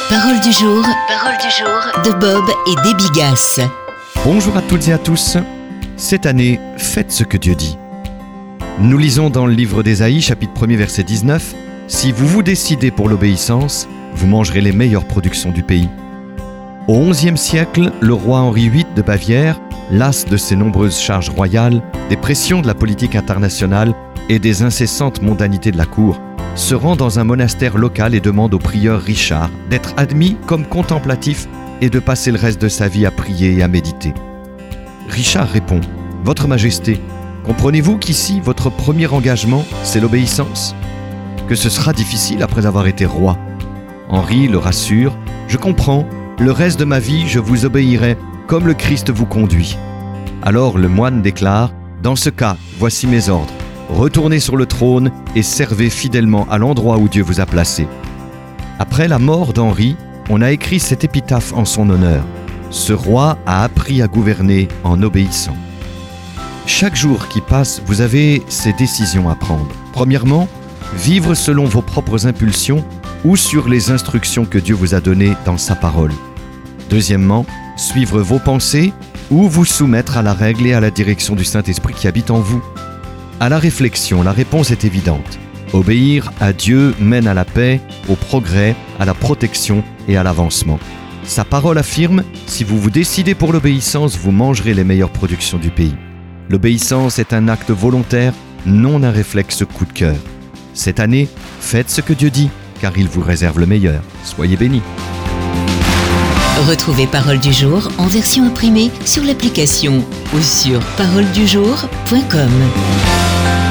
Parole du jour de Bob et Debbie Gass. Bonjour à toutes et à tous. Cette année, faites ce que Dieu dit. Nous lisons dans le livre d'Ésaïe, chapitre 1er, verset 19, « Si vous vous décidez pour l'obéissance, vous mangerez les meilleures productions du pays. » Au XIe siècle, le roi Henri VIII de Bavière, las de ses nombreuses charges royales, des pressions de la politique internationale et des incessantes mondanités de la cour, se rend dans un monastère local et demande au prieur Richard d'être admis comme contemplatif et de passer le reste de sa vie à prier et à méditer. Richard répond « Votre Majesté, comprenez-vous qu'ici, votre premier engagement, c'est l'obéissance ? Que ce sera difficile après avoir été roi. » Henri le rassure « Je comprends, le reste de ma vie, je vous obéirai comme le Christ vous conduit. » Alors le moine déclare « Dans ce cas, voici mes ordres. Retournez sur le trône et servez fidèlement à l'endroit où Dieu vous a placé. » Après la mort d'Henri, on a écrit cette épitaphe en son honneur. Ce roi a appris à gouverner en obéissant. Chaque jour qui passe, vous avez ces décisions à prendre. Premièrement, vivre selon vos propres impulsions ou sur les instructions que Dieu vous a données dans sa parole. Deuxièmement, suivre vos pensées ou vous soumettre à la règle et à la direction du Saint-Esprit qui habite en vous. À la réflexion, la réponse est évidente. Obéir à Dieu mène à la paix, au progrès, à la protection et à l'avancement. Sa parole affirme « Si vous vous décidez pour l'obéissance, vous mangerez les meilleures productions du pays. » L'obéissance est un acte volontaire, non un réflexe coup de cœur. Cette année, faites ce que Dieu dit, car il vous réserve le meilleur. Soyez bénis. Retrouvez Parole du jour en version imprimée sur l'application ou sur paroledujour.com.